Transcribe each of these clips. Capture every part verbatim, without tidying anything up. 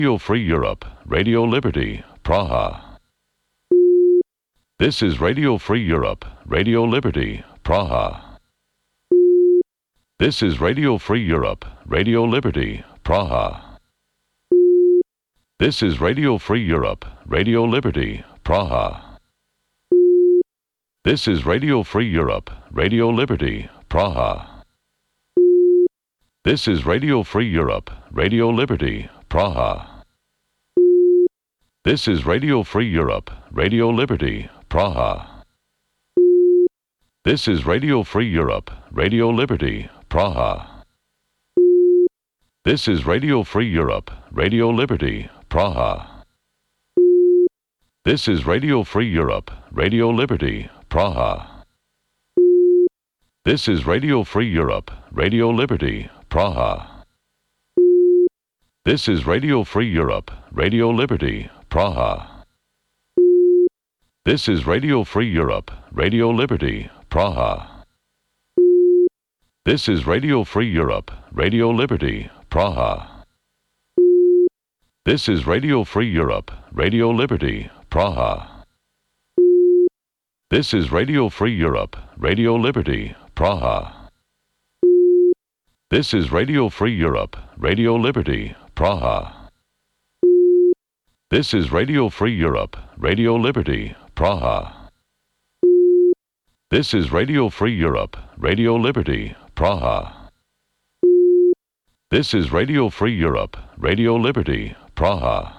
Radio Free Europe, Radio Liberty, Praha. This is Radio Free Europe, Radio Liberty, Praha. This is Radio Free Europe, Radio Liberty, Praha. This is Radio Free Europe, Radio Liberty, Praha. This is Radio Free Europe, Radio Liberty, Praha. This is Radio Free Europe, Radio Liberty, Praha. This is Radio Free Europe, Radio Liberty, Praha. This is Radio Free Europe, Radio Liberty, Praha. This is Radio Free Europe, Radio Liberty, Praha. This is Radio Free Europe, Radio Liberty, Praha. This is Radio Free Europe, Radio Liberty, Praha. This is Radio Free Europe, Radio Liberty, Praha. This is Radio Free Europe, Radio Liberty, Praha. This is Radio Free Europe, Radio Liberty, Praha. This is Radio Free Europe, Radio Liberty, Praha. This is Radio Free Europe, Radio Liberty, Praha. This is Radio Free Europe, Radio Liberty, Praha. This is Radio Free Europe, Radio Liberty, Praha. This is Radio Free Europe, Radio Liberty, Praha. This is Radio Free Europe, Radio Liberty, Praha.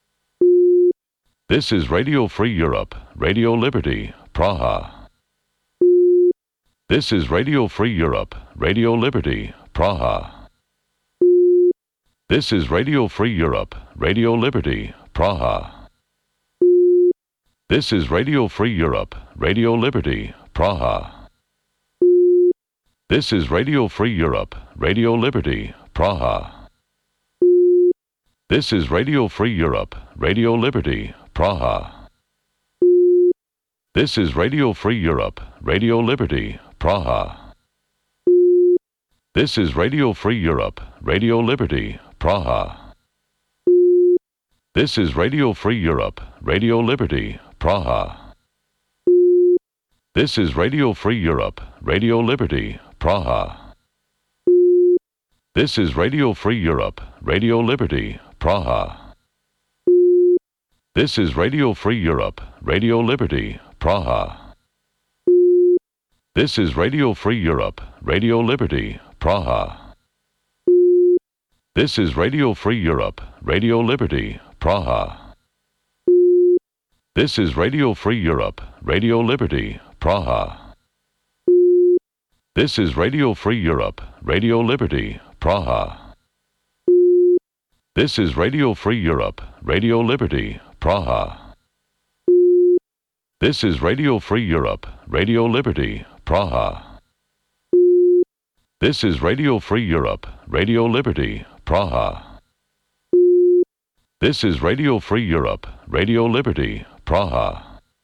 This is Radio Free Europe, Radio Liberty, Praha. This is Radio Free Europe, Radio Liberty, Praha. This is Radio Free Europe, Radio Liberty, Praha. This is Radio Free Europe, Radio Liberty, Praha. This is Radio Free Europe, Radio Liberty, Praha. This is Radio Free Europe, Radio Liberty, Praha. This is Radio Free Europe, Radio Liberty, Praha. This is Radio Free Europe, Radio Liberty, Praha. This is Radio Free Europe, Radio Liberty, Praha. This is Radio Free Europe, Radio Liberty, Praha. This is Radio Free Europe, Radio Liberty, Praha. This is Radio Free Europe, Radio Liberty, Praha. This is Radio Free Europe, Radio Liberty, Praha. This is Radio Free Europe, Radio Liberty, Praha. This is Radio Free Europe, Radio Liberty, Praha. This is Radio Free Europe, Radio Liberty, Praha. This is Radio Free Europe, Radio Liberty, Praha. This is Radio Free Europe, Radio Liberty, Praha. This is Radio Free Europe, Radio Liberty, Praha. This is Radio Free Europe, Radio Liberty, Praha.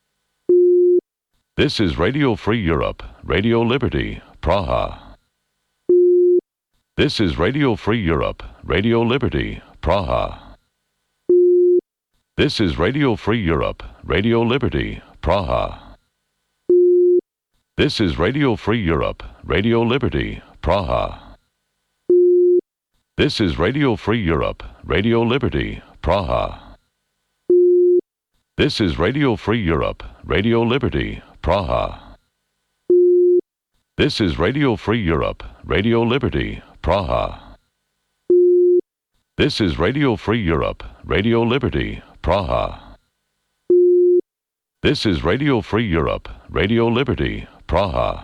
This is Radio Free Europe, Radio Liberty, Praha. This is Radio Free Europe, Radio Liberty, Praha. This is Radio Free Europe, Radio Liberty, Praha. This is Radio Free Europe, Radio Liberty, Praha. This is Radio Free Europe, Radio Liberty, Praha. This is Radio Free Europe, Radio Liberty, Praha. This is Radio Free Europe, Radio Liberty, Praha. This is Radio Free Europe, Radio Liberty, Praha. This is Radio Free Europe, Radio Liberty, Praha.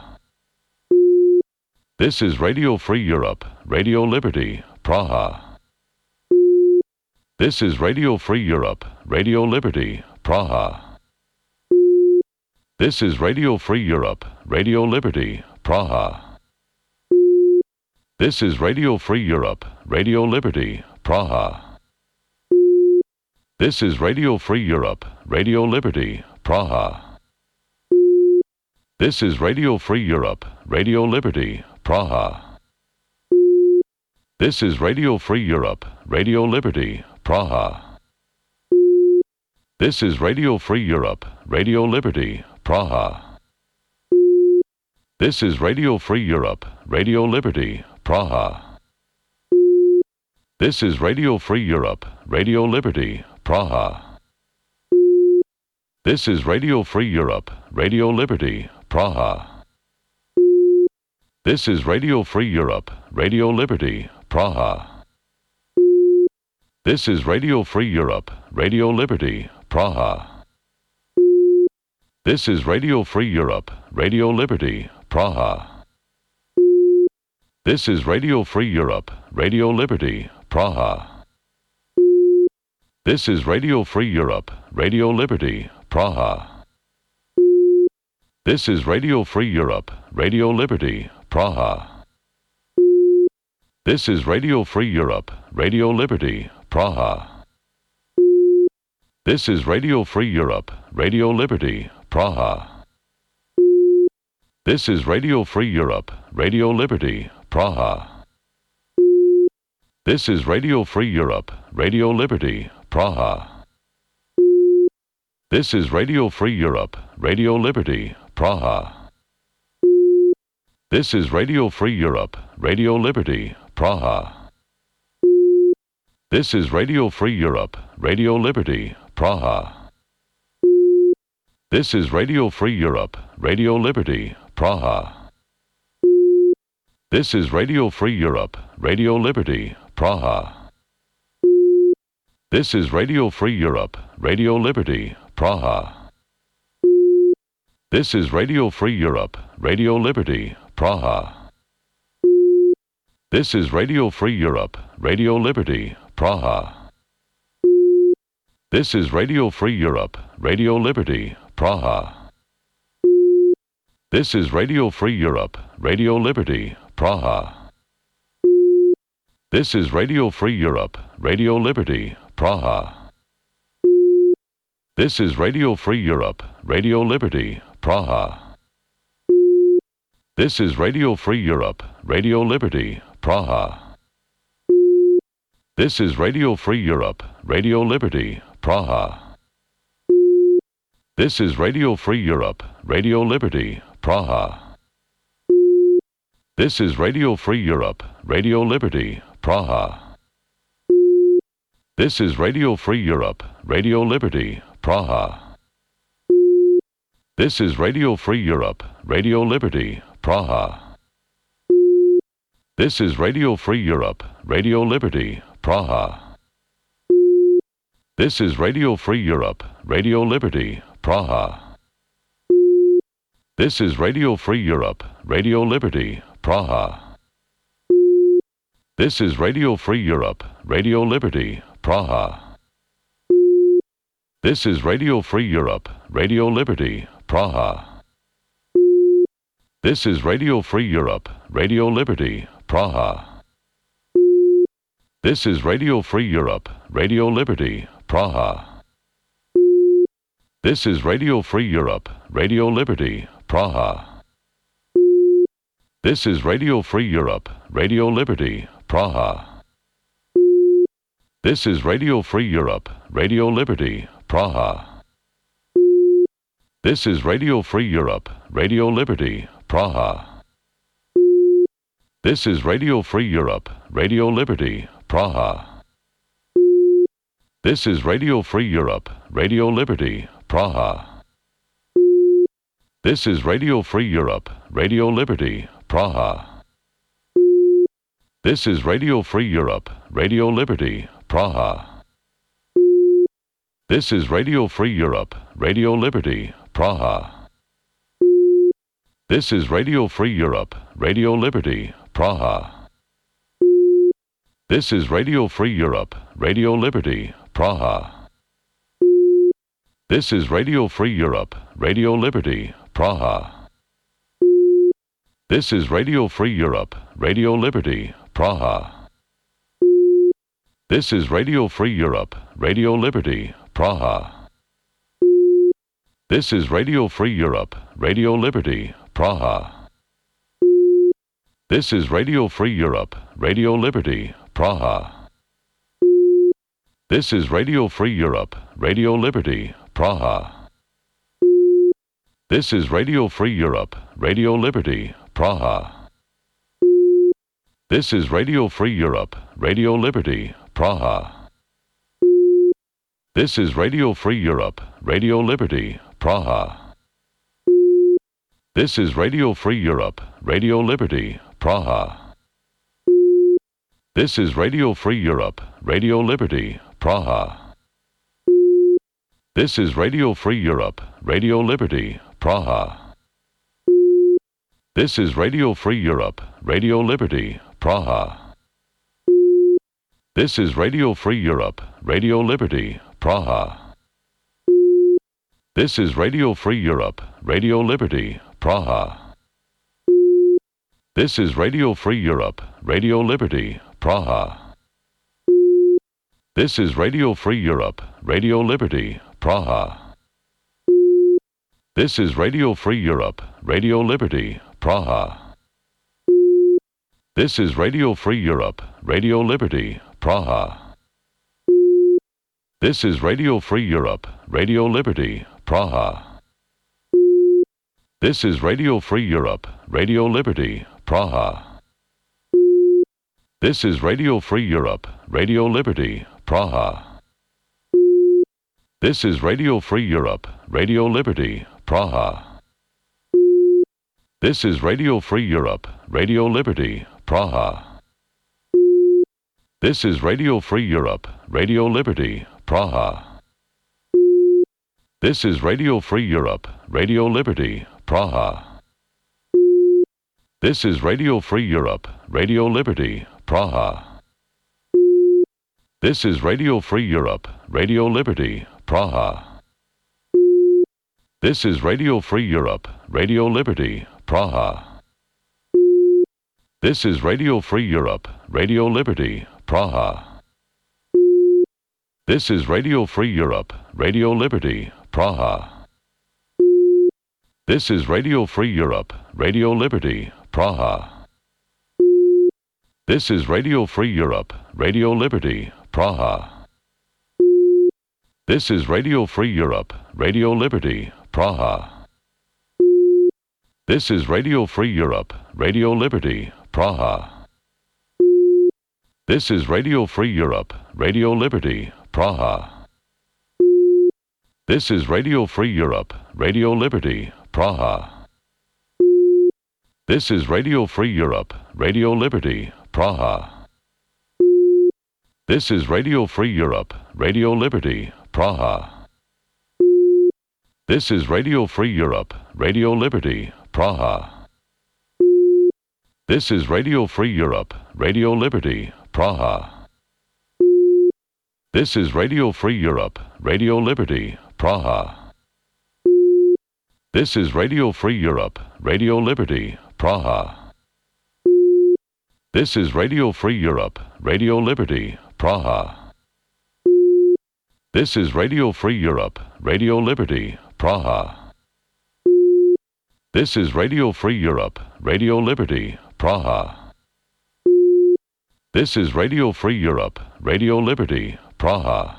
This is Radio Free Europe, Radio Liberty, Praha. This is Radio Free Europe, Radio Liberty, Praha. This is Radio Free Europe, Radio Liberty, Praha. This is Radio Free Europe, Radio Liberty, Praha. This is Radio Free Europe, Radio Liberty, Praha. This is Radio Free Europe, Radio Liberty, Praha. This is Radio Free Europe, Radio Liberty, Praha. Praha. This is Radio Free Europe, Radio Liberty, Praha. This is Radio Free Europe, Radio Liberty, Praha. This is Radio Free Europe, Radio Liberty, Praha. This is Radio Free Europe, Radio Liberty, Praha. This is Radio Free Europe, Radio Liberty, Praha. This is Radio Free Europe, Radio Liberty, Praha. This is Radio Free Europe, Radio Liberty, Praha. This is Radio Free Europe, Radio Liberty, Praha. This is Radio Free Europe, Radio Liberty, Praha. This is Radio Free Europe, Radio Liberty, Praha. This is Radio Free Europe, Radio Liberty, Praha. This is Radio Free Europe, Radio Liberty, Praha. This is Radio Free Europe, Radio Liberty, Praha. This is Radio Free Europe, Radio Liberty, Praha. This is Radio Free Europe, Radio Liberty, Praha. This is Radio Free Europe, Radio Liberty, Praha. This is Radio Free Europe, Radio Liberty, Praha. This is Radio Free Europe, Radio Liberty, Praha. This is Radio Free Europe, Radio Liberty, Praha. This is Radio Free Europe, Radio Liberty, Praha. This is Radio Free Europe, Radio Liberty, Praha. This is Radio Free Europe, Radio Liberty, Praha. This is Radio Free Europe, Radio Liberty, Praha. This is Radio Free Europe, Radio Liberty, Praha. This is Radio Free Europe, Radio Liberty, Praha. This is Radio Free Europe, Radio Liberty, Praha. This is Radio Free Europe, Radio Liberty, Praha. This is Radio Free Europe, Radio Liberty, Praha. This is Radio Free Europe, Radio Liberty, Praha. This is Radio Free Europe, Radio Liberty, Praha. This is Radio Free Europe, Radio Liberty, Praha. This is Radio Free Europe, Radio Liberty, Praha. This is Radio Free Europe, Radio Liberty, Praha. This is Radio Free Europe, Radio Liberty, Praha. This is Radio Free Europe, Radio Liberty, Praha. This is Radio Free Europe, Radio Liberty, Praha. This is Radio Free Europe, Radio Liberty, Praha. This is Radio Free Europe, Radio Liberty, Praha. This is Radio Free Europe, Radio Liberty, Praha. This is Radio Free Europe, Radio Liberty, Praha. This is Radio Free Europe, Radio Liberty, Praha. This is Radio Free Europe, Radio Liberty, Praha. This is Radio Free Europe, Radio Liberty, Praha. This is Radio Free Europe, Radio Liberty, Praha. This is Radio Free Europe, Radio Liberty, Praha. This is Radio Free Europe, Radio Liberty, Praha. This is Radio Free Europe, Radio Liberty, Praha. This is Radio Free Europe, Radio Liberty, Praha. This is Radio Free Europe, Radio Liberty, Praha. This is Radio Free Europe, Radio Liberty, Praha. This is Radio Free Europe, Radio Liberty, Praha. This is Radio Free Europe, Radio Liberty, Praha. This is Radio Free Europe, Radio Liberty, Praha. This is Radio Free Europe, Radio Liberty, Praha. This is Radio Free Europe, Radio Liberty, Praha. This is Radio Free Europe, Radio Liberty, Praha. This is Radio Free Europe, Radio Liberty, Praha. This is Radio Free Europe, Radio Liberty, Praha. This is Radio Free Europe, Radio Liberty, Praha. This is Radio Free Europe, Radio Liberty, Praha. This is Radio Free Europe, Radio Liberty, Praha. This is Radio Free Europe, Radio Liberty, Praha. This is Radio Free Europe, Radio Liberty, Praha. This is Radio Free Europe, Radio Liberty, Praha. This is Radio Free Europe, Radio Liberty, Praha. This is Radio Free Europe, Radio Liberty, Praha. This is Radio Free Europe, Radio Liberty, Praha. This is Radio Free Europe, Radio Liberty, Praha. This is Radio Free Europe, Radio Liberty, Praha. This is Radio Free Europe, Radio Liberty, Praha. This is Radio Free Europe, Radio Liberty, Praha. This is Radio Free Europe, Radio Liberty, Praha. This is Radio Free Europe, Radio Liberty, Praha. This is Radio Free Europe, Radio Liberty, Praha. This is Radio Free Europe, Radio Liberty, Praha. This is Radio Free Europe, Radio Liberty, Praha. This is Radio Free Europe, Radio Liberty, Praha. This is Radio Free Europe, Radio Liberty, Praha. This is Radio Free Europe, Radio Liberty, Praha. This is Radio Free Europe, Radio Liberty, Praha. This is Radio Free Europe, Radio Liberty, Praha. This is Radio Free Europe, Radio Liberty, Praha. This is Radio Free Europe, Radio Liberty, Praha. This is Radio Free Europe, Radio Liberty, Praha. This is Radio Free Europe, Radio Liberty, Praha. This is Radio Free Europe, Radio Liberty, Praha. This is Radio Free Europe, Radio Liberty, Praha. This is Radio Free Europe, Radio Liberty, Praha. This is Radio Free Europe, Radio Liberty, Praha. This is Radio Free Europe, Radio Liberty, Praha. This is Radio Free Europe, Radio Liberty, Praha. This is Radio Free Europe, Radio Liberty, Praha. This is Radio Free Europe, Radio Liberty, Praha. This is Radio Free Europe, Radio Liberty, Praha. This is Radio Free Europe, Radio Liberty, Praha. This is Radio Free Europe, Radio Liberty, Praha. This is Radio Free Europe, Radio Liberty, Praha.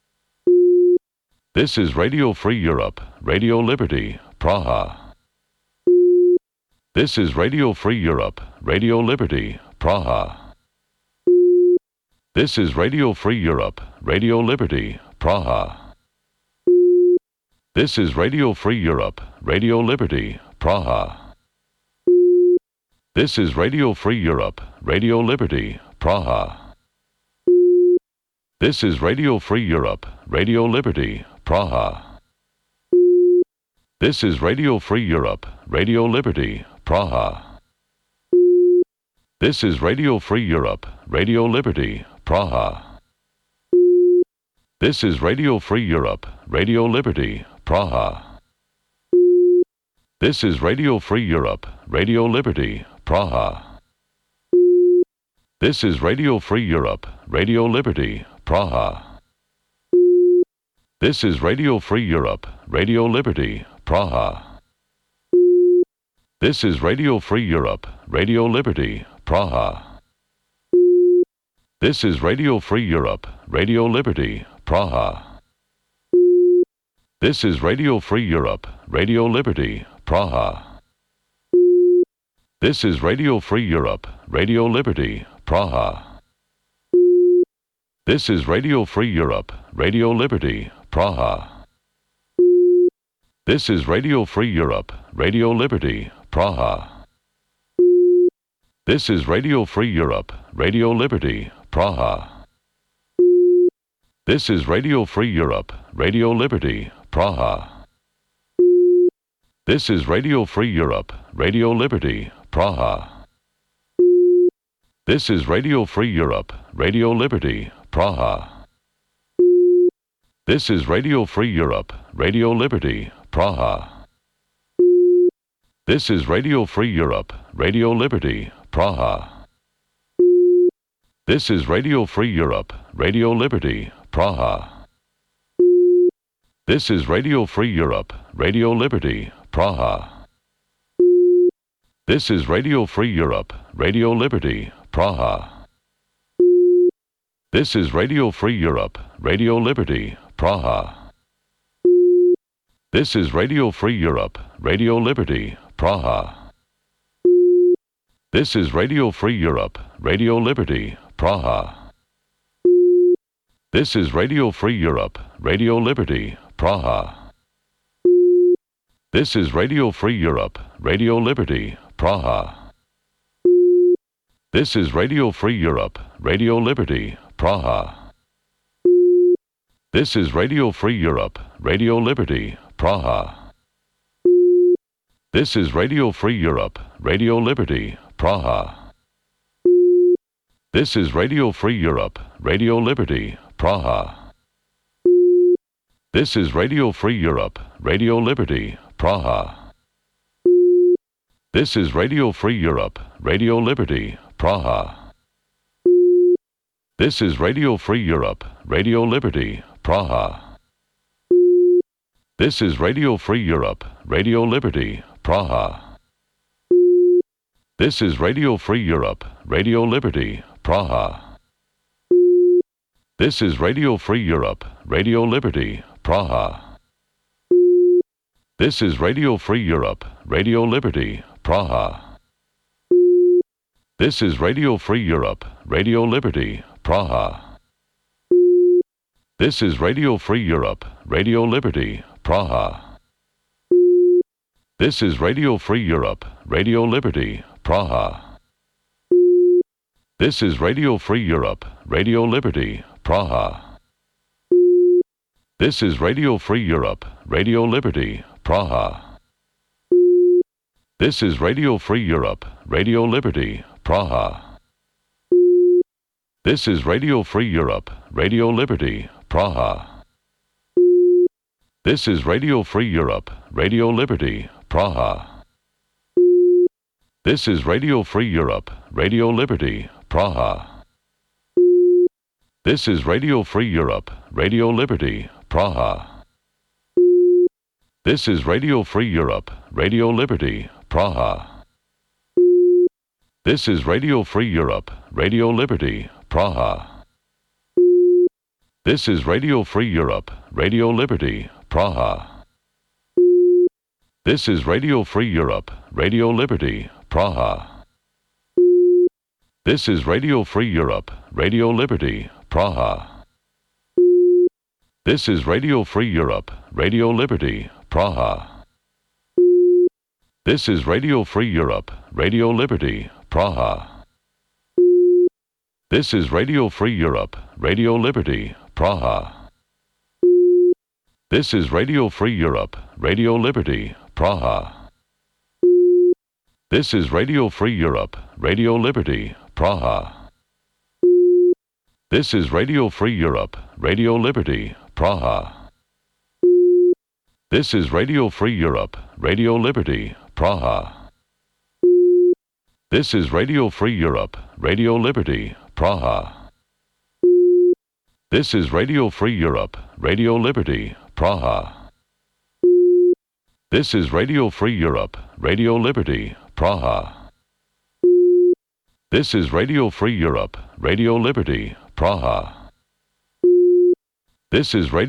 This is Radio Free Europe, Radio Liberty, Praha. This is Radio Free Europe, Radio Liberty, Praha. This is Radio Free Europe, Radio Liberty, Praha. This is Radio Free Europe, Radio Liberty, Praha. This is Radio Free Europe, Radio Liberty, Praha. This is Radio Free Europe, Radio Liberty, Praha. This is Radio Free Europe, Radio Liberty, Praha. This is Radio Free Europe, Radio Liberty, Praha. This is Radio Free Europe, Radio Liberty, Praha. This is Radio Free Europe, Radio Liberty, Praha. This is Radio Free Europe, Radio Liberty, Praha. This is Radio Free Europe, Radio Liberty, Praha. This is Radio Free Europe, Radio Liberty, Praha. This is Radio Free Europe, Radio Liberty, Praha. This is Radio Free Europe, Radio Liberty, Praha. This is Radio Free Europe, Radio Liberty, Praha. This is Radio Free Europe, Radio Liberty, Praha. This is Radio Free Europe, Radio Liberty, Praha. This is Radio Free Europe, Radio Liberty, Praha. This is Radio Free Europe, Radio Liberty, Praha. This is Radio Free Europe, Radio Liberty, Praha. This is Radio Free Europe, Radio Liberty, Praha. This is Radio Free Europe, Radio Liberty, Praha. This is Radio Free Europe, Radio Liberty, Praha. This is Radio Free Europe, Radio Liberty, Praha. This is Radio Free Europe, Radio Liberty, Praha. This is Radio Free Europe, Radio Liberty, Praha. This is Radio Free Europe, Radio Liberty, Praha. This is Radio Free Europe, Radio Liberty, Praha. This is Radio Free Europe, Radio Liberty, Praha. This is Radio Free Europe, Radio Liberty, Praha. This is Radio Free Europe, Radio Liberty, Praha. This is Radio Free Europe, Radio Liberty, Praha. This is Radio Free Europe, Radio Liberty, Praha. This is Radio Free Europe, Radio Liberty, Praha. This is Radio Free Europe, Radio Liberty, Praha. This is Radio Free Europe, Radio Liberty, Praha. This is Radio Free Europe, Radio Liberty, Praha. This is Radio Free Europe, Radio Liberty, Praha. This is Radio Free Europe, Radio Liberty, Praha. This is Radio Free Europe, Radio Liberty, Praha. This is Radio Free Europe, Radio Liberty, Praha. This is Radio Free Europe, Radio Liberty, Praha. This is Radio Free Europe, Radio Liberty, Praha. This is Radio Free Europe, Radio Liberty, Praha. This is Radio Free Europe, Radio Liberty, Praha. This is Radio Free Europe, Radio Liberty, Praha. This is Radio Free Europe, Radio Liberty, Praha. This is Radio Free Europe, Radio Liberty, Praha. This is Radio Free Europe, Radio Liberty, Praha. This is Radio Free Europe, Radio Liberty, Praha. This is Radio Free Europe, Radio Liberty, Praha. This is Radio Free Europe, Radio Liberty, Praha. This is Radio Free Europe, Radio Liberty, Praha. This is Radio Free Europe, Radio Liberty, Praha. This is Radio Free Europe, Radio Liberty, Praha. This is Radio Free Europe, Radio Liberty, Praha. This is Radio Free Europe, Radio Liberty, Praha. This is Radio Free Europe, Radio Liberty, Praha. This is Radio Free Europe, Radio Liberty, Praha. This is Radio Free Europe, Radio Liberty, Praha. This is Radio Free Europe, Radio Liberty, Praha. This is Radio Free Europe, Radio Liberty, Praha. This is Radio Free Europe, Radio Liberty, Praha. This is Radio Free Europe, Radio Liberty, Praha. This is Radio Free Europe, Radio Liberty, Praha. This is Radio Free Europe, Radio Liberty, Praha. This is Radio Free Europe, Radio Liberty, Praha. This is Radio Free Europe, Radio Liberty, Praha. This is Radio